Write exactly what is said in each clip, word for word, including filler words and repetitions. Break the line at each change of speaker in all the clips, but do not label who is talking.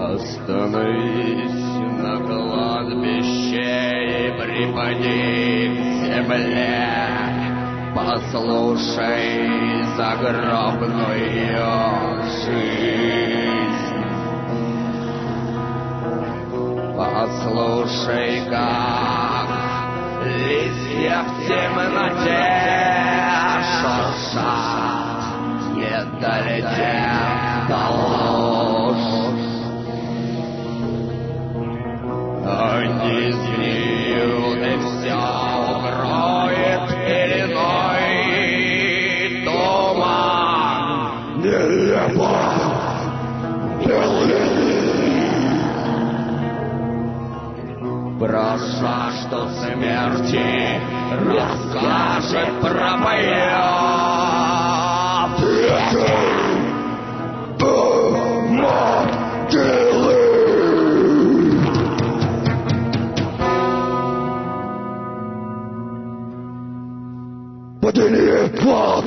Остановись на кладбище и припади к земле. Послушай загробную жизнь. Послушай, как листья в темноте шуршат, не долетев до луж. Они змеют, и все укроет пеленой туман. Небо белый. Про жажду смерти расскажет про боя. Ветер до могилы. Падение плат.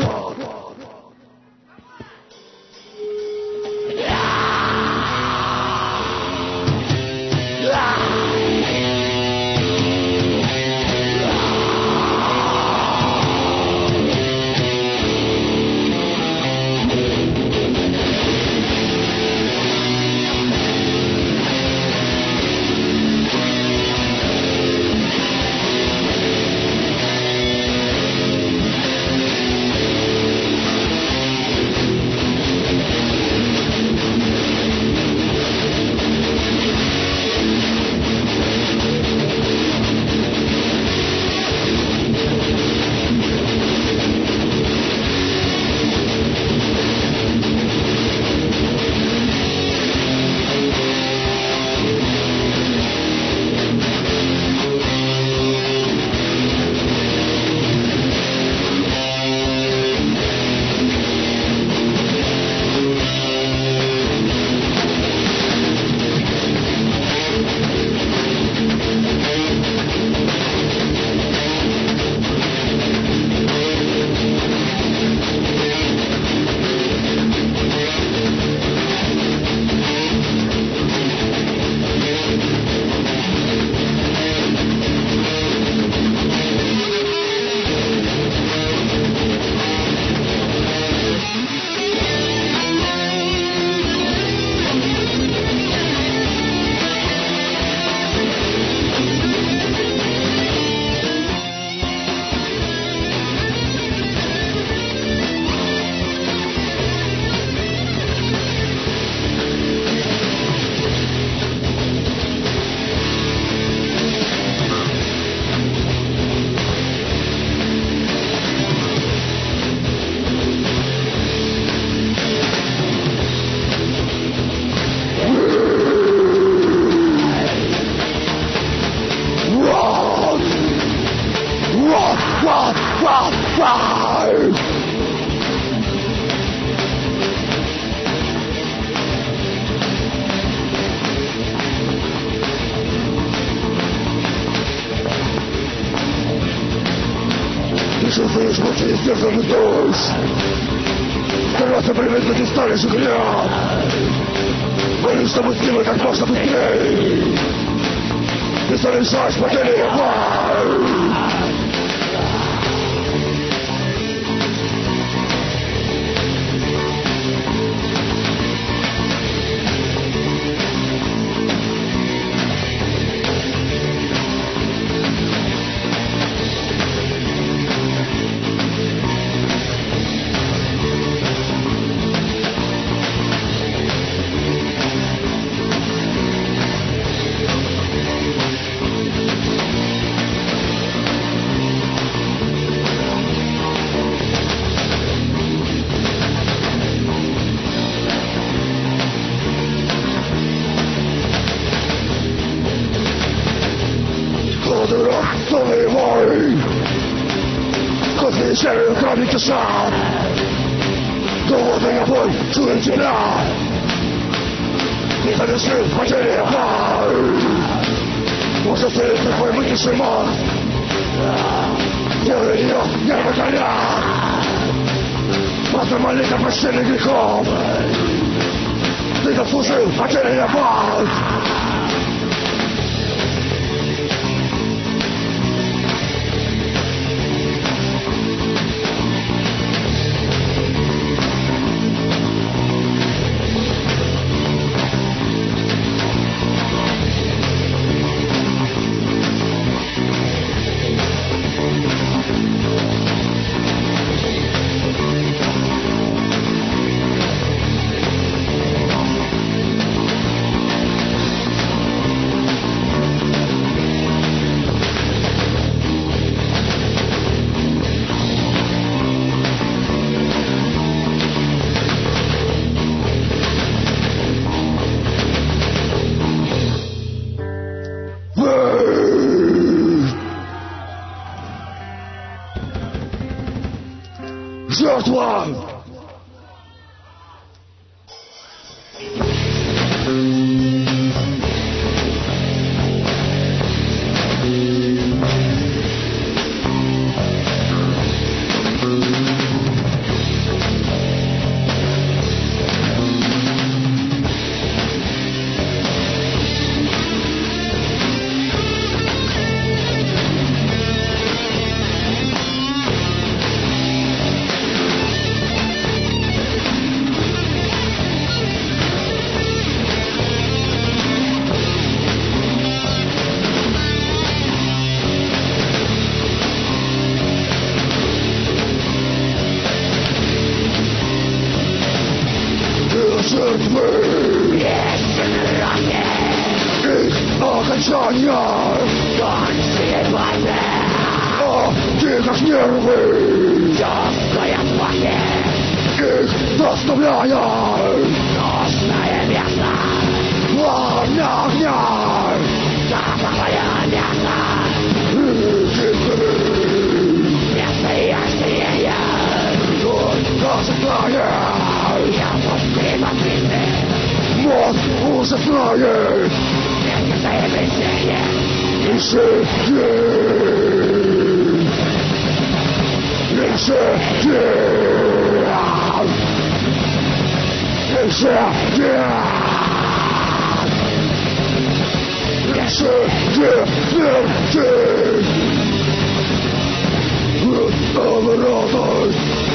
Ты чувствуешь мочи несдержанный дождь. Стараться привыкнуть и стали взгляд. Молюсь, чтобы с ним как можно быстрее. Ты совершаешь падение в Солнце мой, сквозь серые кровли кишат. Голодный бой, чую тебя. Не совершил падение в может, ты такой вынесший мост. Делай ее нервы горят. Масса молитв прощения грехов. ты заслужил потерянный путь. Жертва! Жертвы! Их окончания! Кончили войны! О, ты как нервы! Теплые звуки! Их доставляют! Нужное место! Пламя огня! Запахое место! Место яснее! Засыпает! Я пусти мозги! Мозг уже знает! Это заявление! Лиши день! Лиши день! Лиши день! Лиши день! Смерти! Обратно!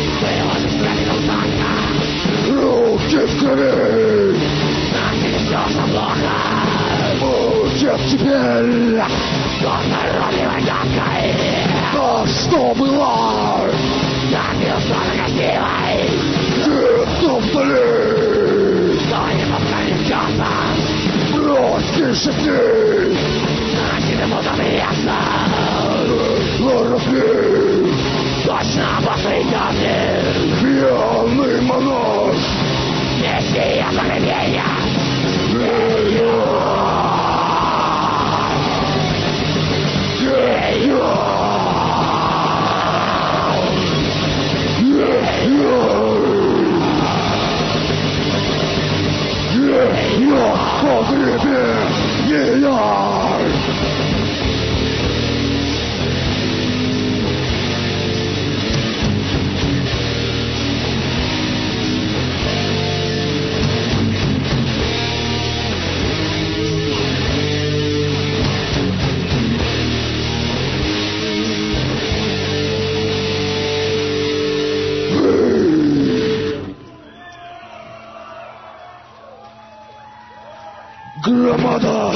Руки в крови! Все плохо! Будет теперь! Что народливой даткой! А что было? Я безусловно силой! Где-то вдали! Что не повторится! Брось шести! На тебе буду ясно! Лорапи! Точно посреднёвный! Пьяный монах! Неси я погребения! Ею! Ею! Ею! Ею! Погреби меня! Громада!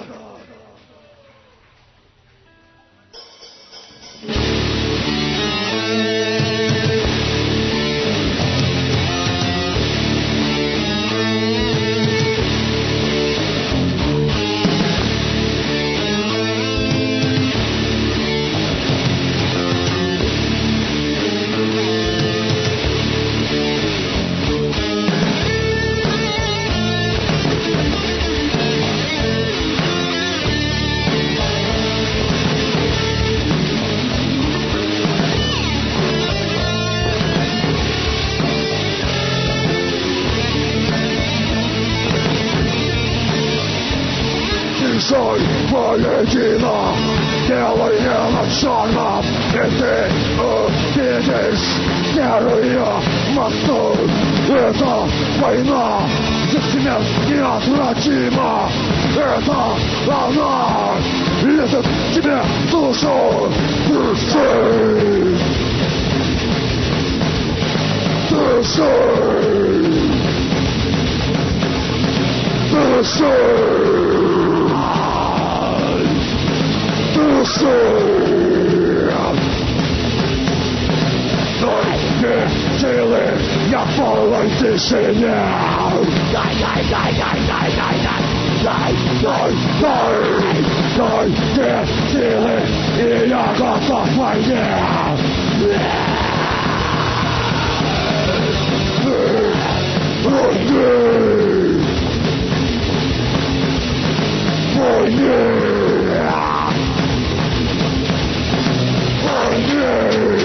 Решай, воедино, делай не над черным, и ты увидишь серую мосту. Это война за себя неотвратима. Это она лезет тебе в душу. Дыши, дыши, дыши, дыши. Силы, я в полной тишине. Дай, дай, дай, дай, дай, дай, дай, дай, дай, дай, дай, мне силы, и я готов к войне. Войне, войне, войне.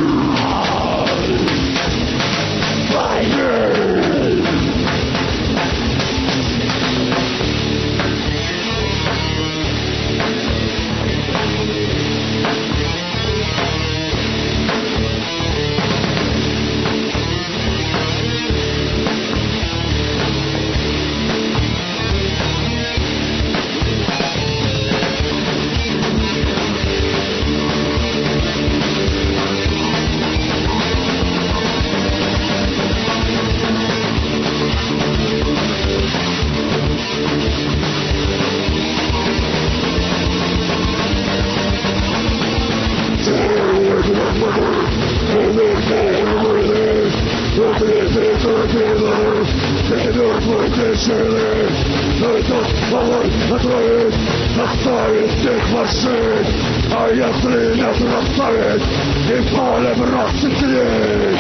Оставить их машин, а если нет расставить, и полем расцветить.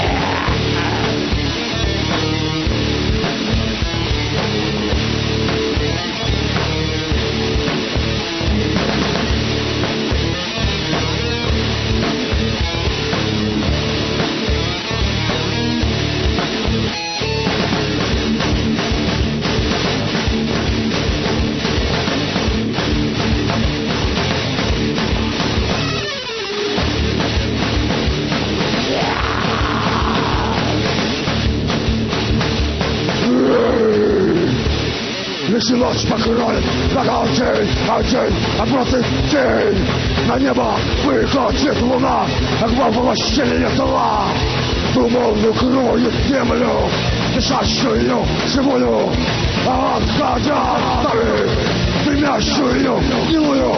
Если ночь покроет нога день, а день отбросит тень, на небо выходит луна, как воплощение зла. Духовную кровью землю, дышащую живую, а отходя оставит стремящую гнилую.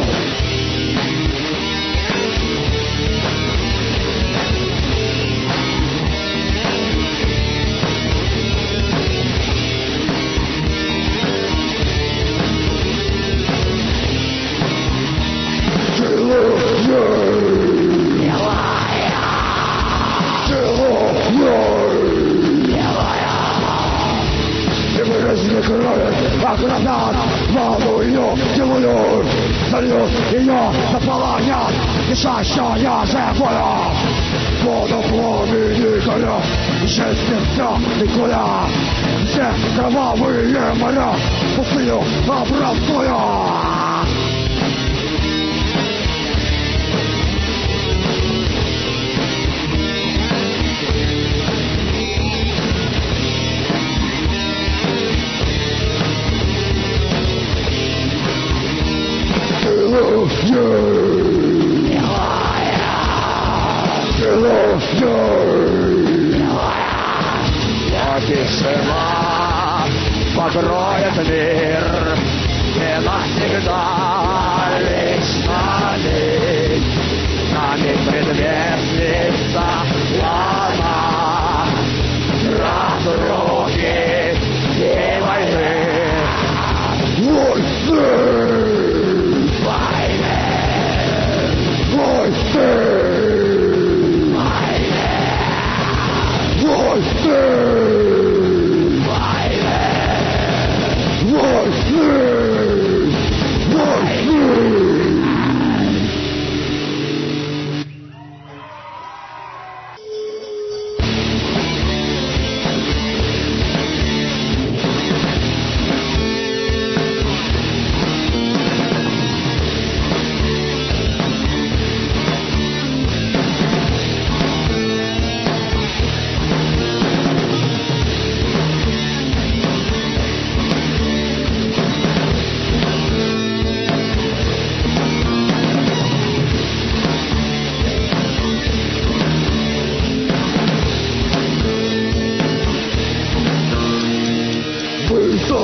Как гранат, волну ее делаю, залью ее заполонят, дышащая живая. Воду пламени горя, жизнь вся никуда, все кровавые моря пустыню образуя. Тишина покроет мир, и навсегда вечно ли нами предвестница лана, разруки и войны. Войны! Войны! Войны! Войны!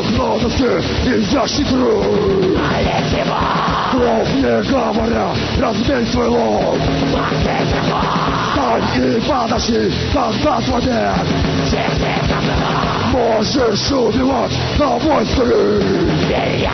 окно доски нельзя хитрый. Слов не говоря, размей свой лоб. Встань и подошли, когда твой век. Можешь убивать на мой столе.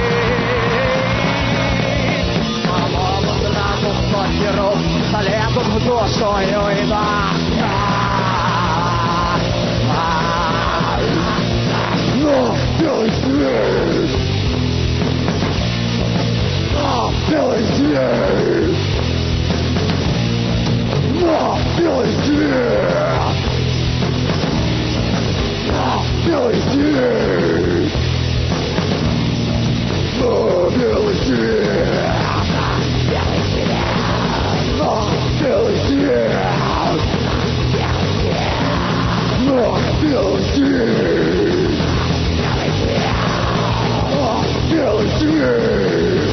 Талентом 么多所有一把
我表现，我表现，我表现，我表现，我表现。我表现，我表现。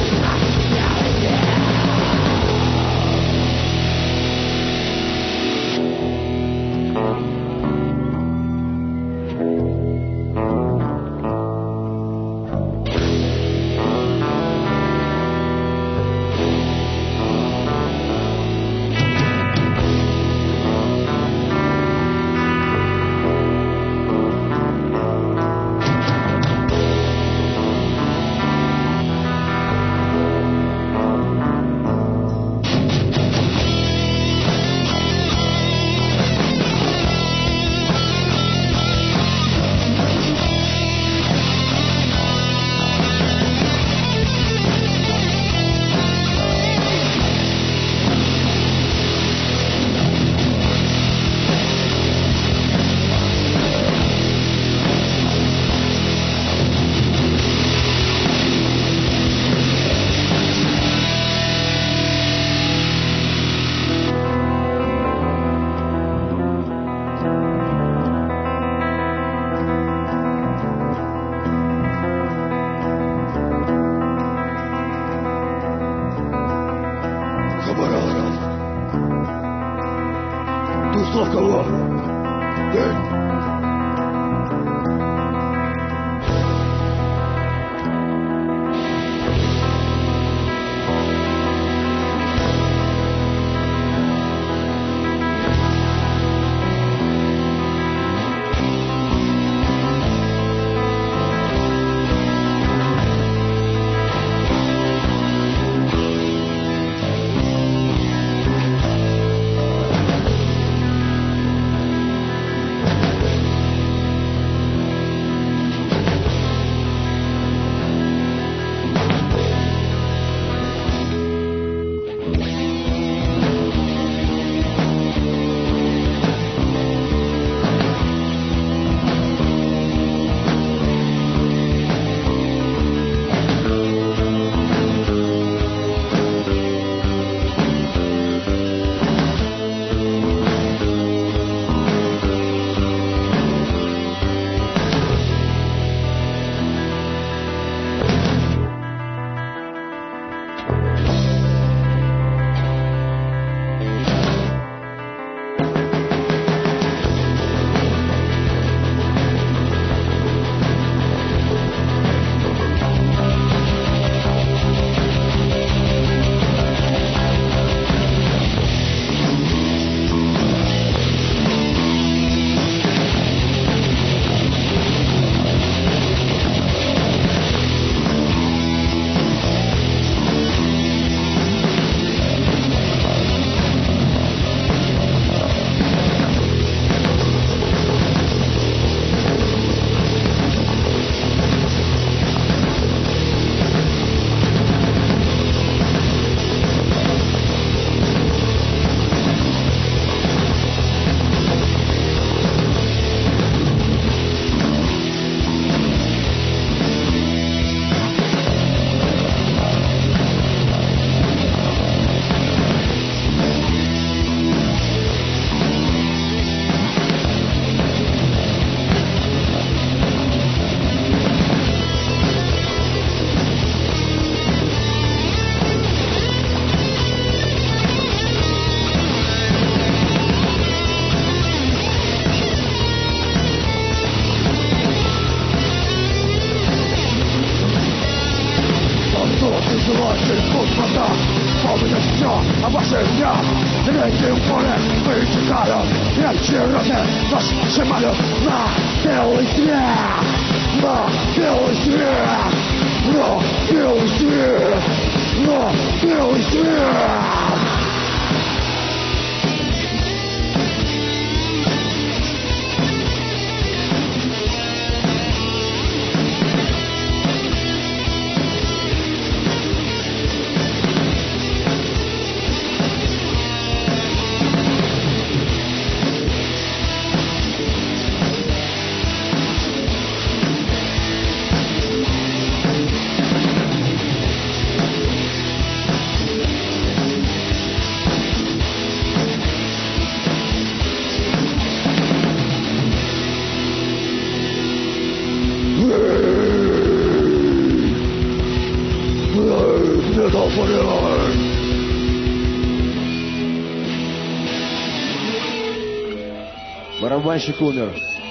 Барабанщик умер.